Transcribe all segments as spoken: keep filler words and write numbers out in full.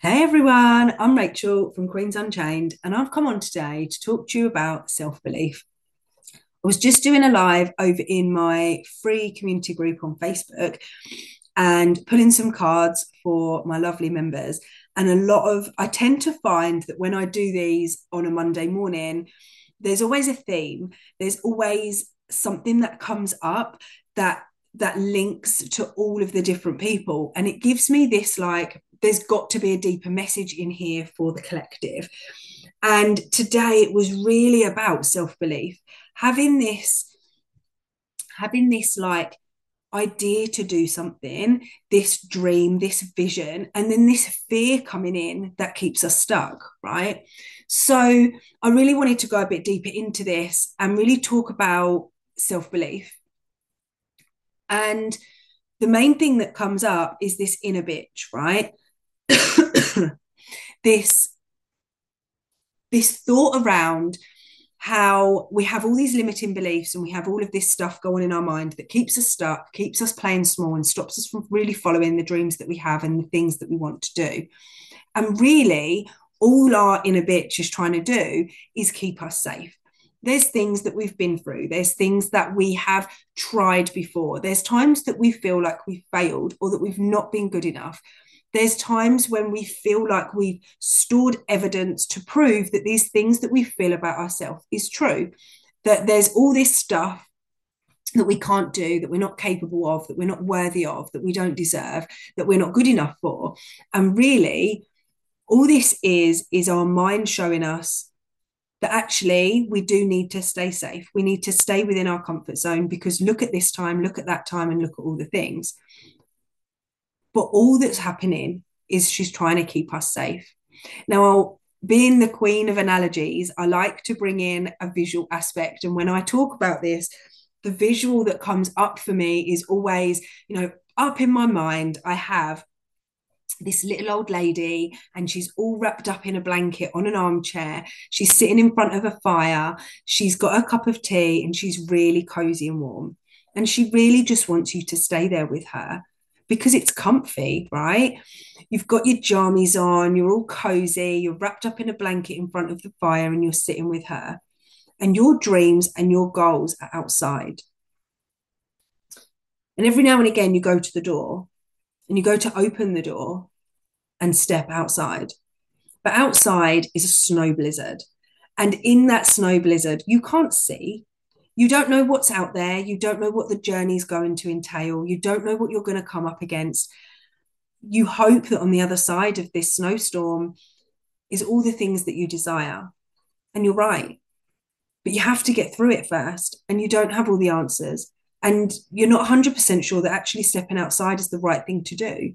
Hey everyone, I'm Rachel from Queens Unchained, and I've come on today to talk to you about self belief. I was just doing a live over in my free community group on Facebook and pulling some cards for my lovely members. And a lot of, I tend to find that when I do these on a Monday morning, there's always a theme, there's always something that comes up that that links to all of the different people, and it gives me this like there's got to be a deeper message in here for the collective. And today it was really about self-belief, having this having this like idea to do something, this dream, this vision, and then this fear coming in that keeps us stuck, right? So I really wanted to go a bit deeper into this and really talk about self-belief. And the main thing that comes up is this inner bitch, right? this this thought around how we have all these limiting beliefs and we have all of this stuff going in our mind that keeps us stuck, keeps us playing small, and stops us from really following the dreams that we have and the things that we want to do. And really, all our inner bitch is trying to do is keep us safe. There's things that we've been through, there's things that we have tried before, there's times that we feel like we've failed or that we've not been good enough. There's times when we feel like we've stored evidence to prove that these things that we feel about ourselves is true, that there's all this stuff that we can't do, that we're not capable of, that we're not worthy of, that we don't deserve, that we're not good enough for. And really, all this is, is our mind showing us that actually we do need to stay safe. We need to stay within our comfort zone because look at this time, look at that time, and look at all the things. But all that's happening is she's trying to keep us safe. Now, being the queen of analogies, I like to bring in a visual aspect. And when I talk about this, the visual that comes up for me is always, you know, up in my mind, I have this little old lady and she's all wrapped up in a blanket on an armchair. She's sitting in front of a fire. She's got a cup of tea and she's really cozy and warm. And she really just wants you to stay there with her because it's comfy, right? You've got your jammies on, you're all cozy, you're wrapped up in a blanket in front of the fire and you're sitting with her. And your dreams and your goals are outside. And every now and again, you go to the door and you go to open the door and step outside. But outside is a snow blizzard. And in that snow blizzard, you can't see. You don't know what's out there. You don't know what the journey is going to entail. You don't know what you're going to come up against. You hope that on the other side of this snowstorm is all the things that you desire. And you're right. But you have to get through it first. And you don't have all the answers. And you're not one hundred percent sure that actually stepping outside is the right thing to do.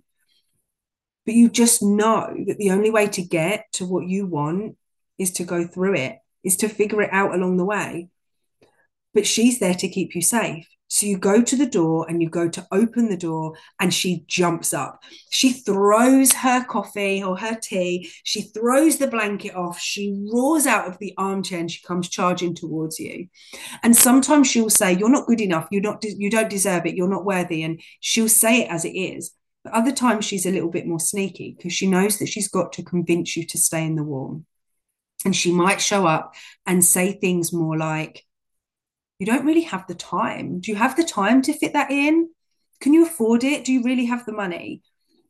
But you just know that the only way to get to what you want is to go through it, is to figure it out along the way. But she's there to keep you safe. So you go to the door and you go to open the door and she jumps up. She throws her coffee or her tea. She throws the blanket off. She roars out of the armchair and she comes charging towards you. And sometimes she'll say, you're not good enough. You're not, you don't deserve it. You're not worthy. And she'll say it as it is. But other times she's a little bit more sneaky because she knows that she's got to convince you to stay in the warm. And she might show up and say things more like, you don't really have the time. Do you have the time to fit that in? Can you afford it? Do you really have the money?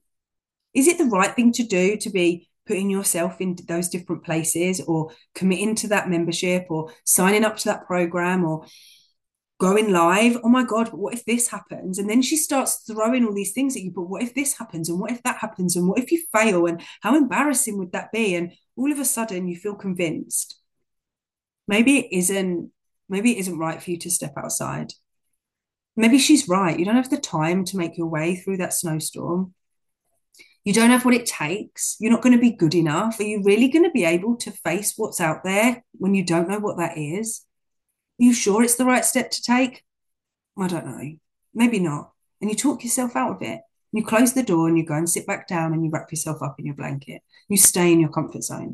Is it the right thing to do to be putting yourself into those different places or committing to that membership or signing up to that program or going live? Oh my God, but what if this happens? And then she starts throwing all these things at you. But what if this happens? And what if that happens? And what if you fail? And how embarrassing would that be? And all of a sudden you feel convinced. Maybe it isn't, maybe it isn't right for you to step outside. Maybe she's right. You don't have the time to make your way through that snowstorm. You don't have what it takes. You're not going to be good enough. Are you really going to be able to face what's out there when you don't know what that is? Are you sure it's the right step to take? I don't know. Maybe not. And you talk yourself out of it. You close the door and you go and sit back down and you wrap yourself up in your blanket. You stay in your comfort zone.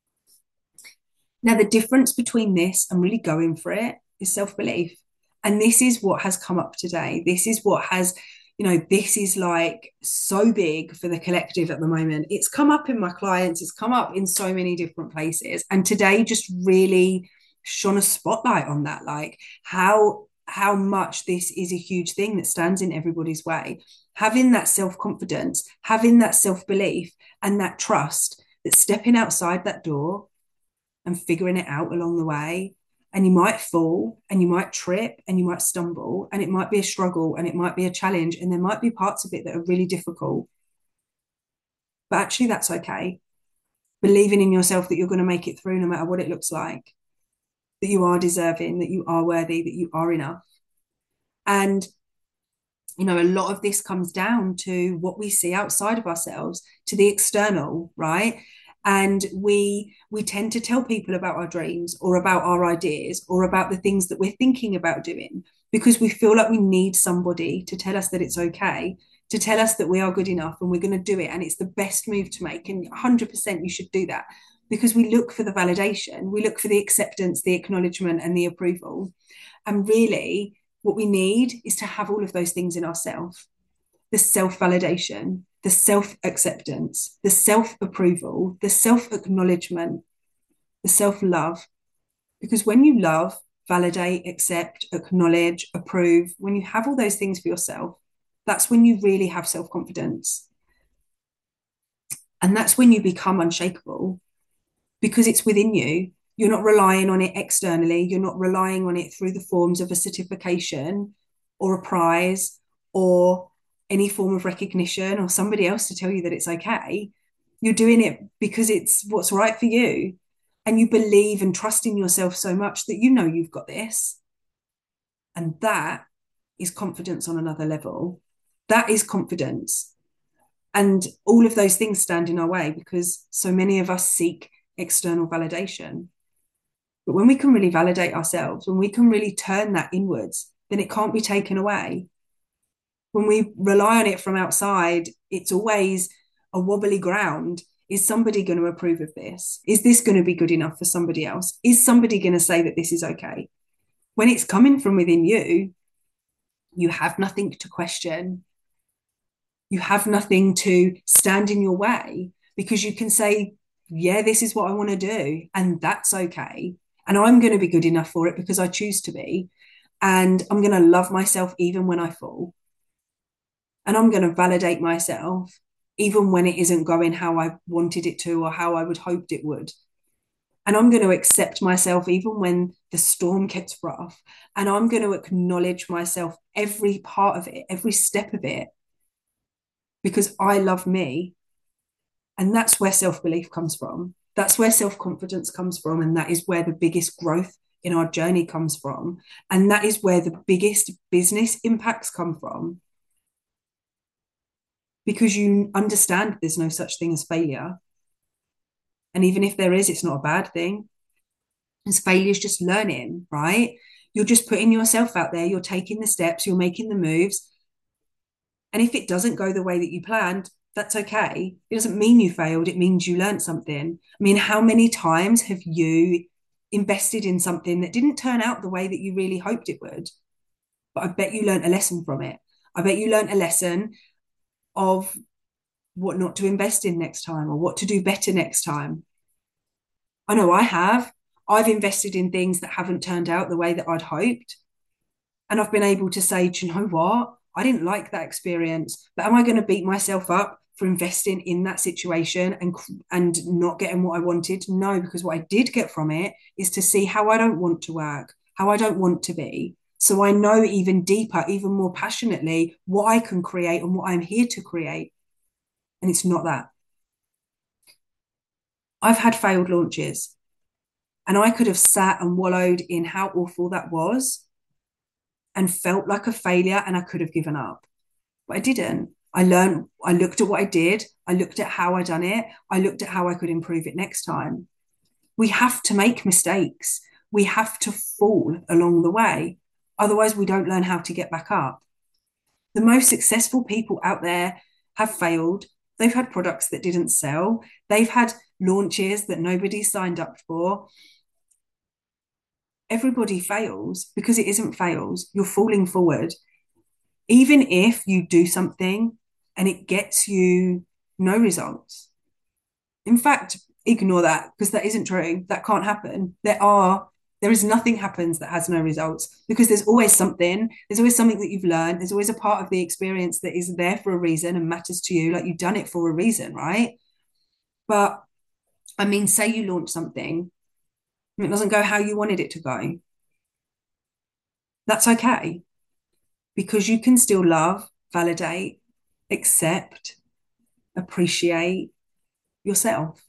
Now, the difference between this and really going for it is self-belief. And this is what has come up today. This is what has, you know, this is like so big for the collective at the moment. It's come up in my clients, it's come up in so many different places. And today just really shone a spotlight on that, like how how much this is a huge thing that stands in everybody's way. Having that self-confidence, having that self-belief and that trust that stepping outside that door and figuring it out along the way, and you might fall and you might trip and you might stumble and it might be a struggle and it might be a challenge and there might be parts of it that are really difficult, but actually that's okay. Believing in yourself that you're going to make it through no matter what it looks like, that you are deserving, that you are worthy, that you are enough. And you know, a lot of this comes down to what we see outside of ourselves, to the external, right? And we we tend to tell people about our dreams or about our ideas or about the things that we're thinking about doing because we feel like we need somebody to tell us that it's okay, to tell us that we are good enough and we're going to do it and it's the best move to make. And one hundred percent you should do that because we look for the validation, we look for the acceptance, the acknowledgement and the approval. And really what we need is to have all of those things in ourselves: the self-validation, the self-acceptance, the self-approval, the self-acknowledgement, the self-love. Because when you love, validate, accept, acknowledge, approve, when you have all those things for yourself, that's when you really have self-confidence. And that's when you become unshakable because it's within you. You're not relying on it externally. You're not relying on it through the forms of a certification or a prize or any form of recognition or somebody else to tell you that it's okay. You're doing it because it's what's right for you. And you believe and trust in yourself so much that you know you've got this. And that is confidence on another level. That is confidence. And all of those things stand in our way because so many of us seek external validation. But when we can really validate ourselves, when we can really turn that inwards, then it can't be taken away. When we rely on it from outside, it's always a wobbly ground. Is somebody going to approve of this? Is this going to be good enough for somebody else? Is somebody going to say that this is okay? When it's coming from within you, you have nothing to question. You have nothing to stand in your way because you can say, yeah, this is what I want to do. And that's okay. And I'm going to be good enough for it because I choose to be. And I'm going to love myself even when I fall. And I'm going to validate myself even when it isn't going how I wanted it to or how I would hoped it would. And I'm going to accept myself even when the storm gets rough. And I'm going to acknowledge myself, every part of it, every step of it, because I love me. And that's where self-belief comes from. That's where self-confidence comes from. And that is where the biggest growth in our journey comes from. And that is where the biggest business impacts come from. Because you understand there's no such thing as failure. And even if there is, it's not a bad thing. As failure is just learning, right? You're just putting yourself out there. You're taking the steps. You're making the moves. And if it doesn't go the way that you planned, that's okay. It doesn't mean you failed. It means you learned something. I mean, how many times have you invested in something that didn't turn out the way that you really hoped it would? But I bet you learned a lesson from it. I bet you learned a lesson of what not to invest in next time or what to do better next time. I know I have. I've invested in things that haven't turned out the way that I'd hoped. And I've been able to say, do you know what? I didn't like that experience, but am I going to beat myself up for investing in that situation and, and not getting what I wanted? No, because what I did get from it is to see how I don't want to work, how I don't want to be. So I know even deeper, even more passionately what I can create and what I'm here to create. And it's not that. I've had failed launches and I could have sat and wallowed in how awful that was and felt like a failure and I could have given up. But I didn't. I learned, I looked at what I did. I looked at how I done it. I looked at how I could improve it next time. We have to make mistakes. We have to fall along the way. Otherwise, we don't learn how to get back up. The most successful people out there have failed. They've had products that didn't sell. They've had launches that nobody signed up for. Everybody fails because it isn't fails. You're falling forward. Even if you do something and it gets you no results. In fact, ignore that because that isn't true. That can't happen. There are there is nothing happens that has no results because there's always something. There's always something that you've learned. There's always a part of the experience that is there for a reason and matters to you. Like you've done it for a reason, right? But I mean, say you launch something and it doesn't go how you wanted it to go. That's okay because you can still love, validate, accept, appreciate yourself.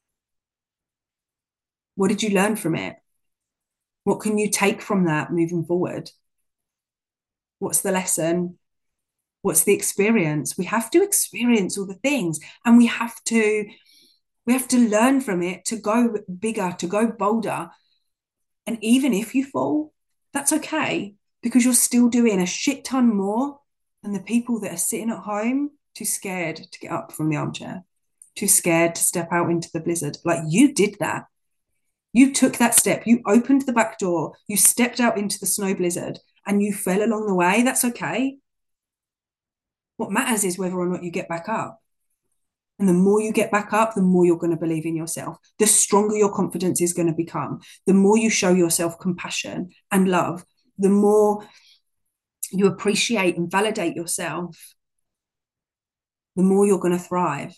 What did you learn from it? What can you take from that moving forward? What's the lesson? What's the experience? We have to experience all the things and we have to we have to learn from it to go bigger, to go bolder. And even if you fall, that's okay because you're still doing a shit ton more than the people that are sitting at home too scared to get up from the armchair, too scared to step out into the blizzard. Like you did that. You took that step. You opened the back door. You stepped out into the snow blizzard and you fell along the way. That's okay. What matters is whether or not you get back up. And the more you get back up, the more you're going to believe in yourself. The stronger your confidence is going to become. The more you show yourself compassion and love, the more you appreciate and validate yourself, the more you're going to thrive.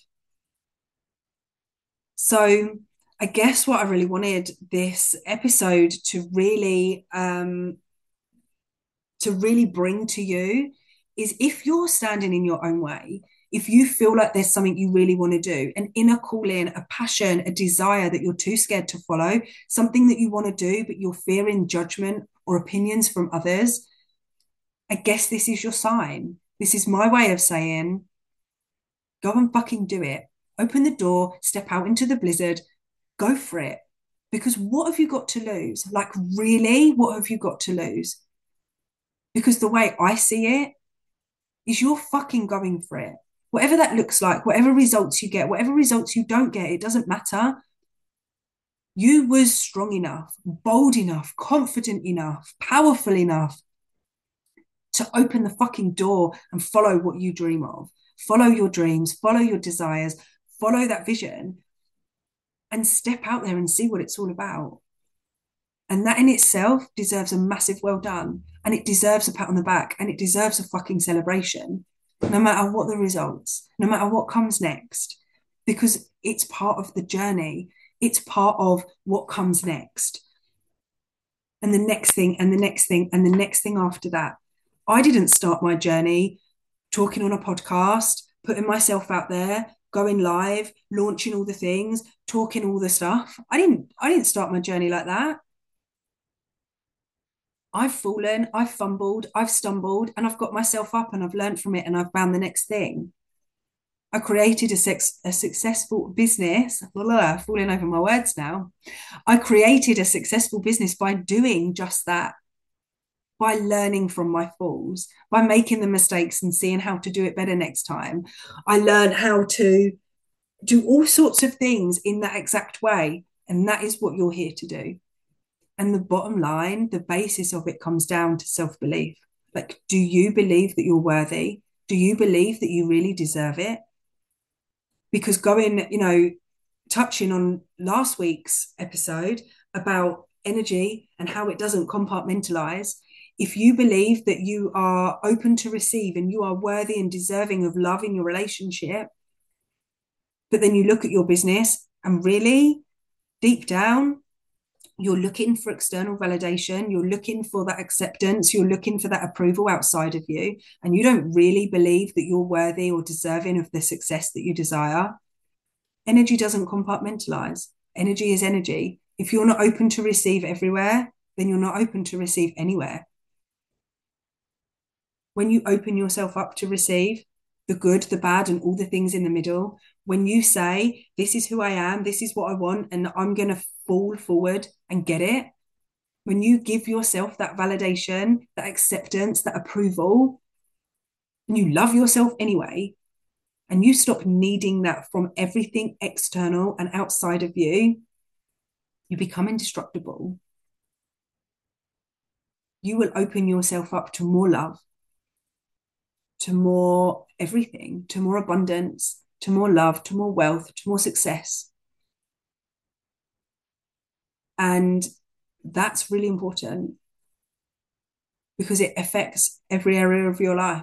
So I guess what I really wanted this episode to really um, to really bring to you is if you're standing in your own way, if you feel like there's something you really want to do, an inner calling, a passion, a desire that you're too scared to follow, something that you want to do, but you're fearing judgment or opinions from others, I guess this is your sign. This is my way of saying, go and fucking do it. Open the door, step out into the blizzard, go for it. Because what have you got to lose? Like, really, what have you got to lose? Because the way I see it is you're fucking going for it. Whatever that looks like, whatever results you get, whatever results you don't get, it doesn't matter. You was strong enough, bold enough, confident enough, powerful enough to open the fucking door and follow what you dream of. Follow your dreams, follow your desires, follow that vision and step out there and see what it's all about. And that in itself deserves a massive well done. And it deserves a pat on the back and it deserves a fucking celebration, no matter what the results, no matter what comes next, because it's part of the journey. It's part of what comes next. And the next thing, and the next thing, and the next thing after that. I didn't start my journey talking on a podcast, putting myself out there, going live, launching all the things, talking all the stuff. I didn't, I didn't start my journey like that. I've fallen, I've fumbled, I've stumbled, and I've got myself up and I've learned from it and I've found the next thing. I created a, sex, a successful business. Blah, blah, blah, falling over my words now. I created a successful business by doing just that, by learning from my falls, by making the mistakes and seeing how to do it better next time. I learned how to do all sorts of things in that exact way. And that is what you're here to do. And the bottom line, the basis of it comes down to self-belief. Like, do you believe that you're worthy? Do you believe that you really deserve it? Because going, you know, touching on last week's episode about energy and how it doesn't compartmentalize, if you believe that you are open to receive and you are worthy and deserving of love in your relationship, but then you look at your business and really deep down, you're looking for external validation, you're looking for that acceptance, you're looking for that approval outside of you, and you don't really believe that you're worthy or deserving of the success that you desire, energy doesn't compartmentalize. Energy is energy. If you're not open to receive everywhere, then you're not open to receive anywhere. When you open yourself up to receive the good, the bad, and all the things in the middle, when you say, this is who I am, this is what I want, and I'm going to fall forward and get it, when you give yourself that validation, that acceptance, that approval, and you love yourself anyway, and you stop needing that from everything external and outside of you, you become indestructible. You will open yourself up to more love, to more everything, to more abundance, to more love, to more wealth, to more success. And that's really important because it affects every area of your life.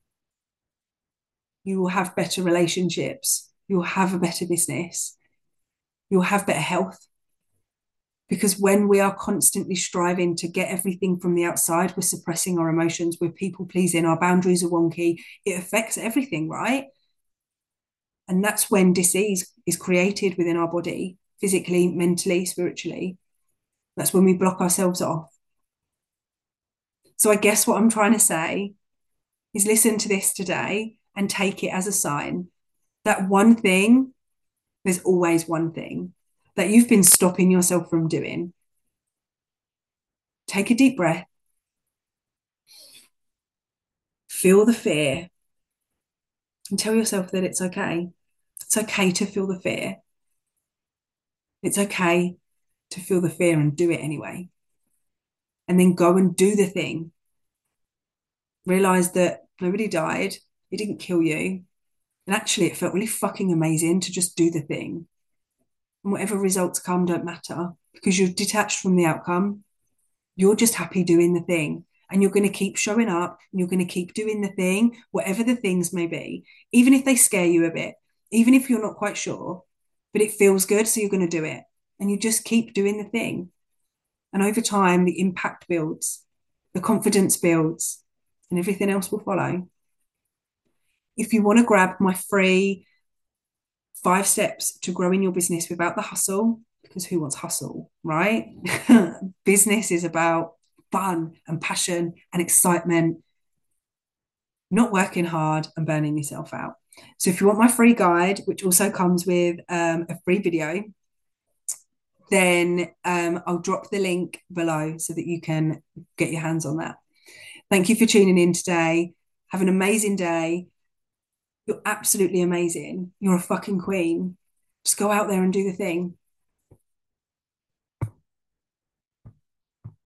You will have better relationships, you'll have a better business, you'll have better health. Because when we are constantly striving to get everything from the outside, we're suppressing our emotions, we're people pleasing, our boundaries are wonky, it affects everything, right? And that's when disease is created within our body, physically, mentally, spiritually. That's when we block ourselves off. So I guess what I'm trying to say is listen to this today and take it as a sign that one thing, there's always one thing that you've been stopping yourself from doing. Take a deep breath. Feel the fear and tell yourself that it's okay. It's okay to feel the fear. It's okay to feel the fear and do it anyway. And then go and do the thing. Realize that nobody died. It didn't kill you. And actually, it felt really fucking amazing to just do the thing. And whatever results come don't matter because you're detached from the outcome. You're just happy doing the thing. And you're going to keep showing up and you're going to keep doing the thing, whatever the things may be, even if they scare you a bit, even if you're not quite sure, but it feels good. So you're going to do it. And you just keep doing the thing. And over time, the impact builds, the confidence builds, and everything else will follow. If you want to grab my free five steps to growing your business without the hustle, because who wants hustle, right? Business is about fun and passion and excitement, not working hard and burning yourself out. So if you want my free guide, which also comes with um, a free video, then um, I'll drop the link below so that you can get your hands on that. Thank you for tuning in today. Have an amazing day. You're absolutely amazing. You're a fucking queen. Just go out there and do the thing.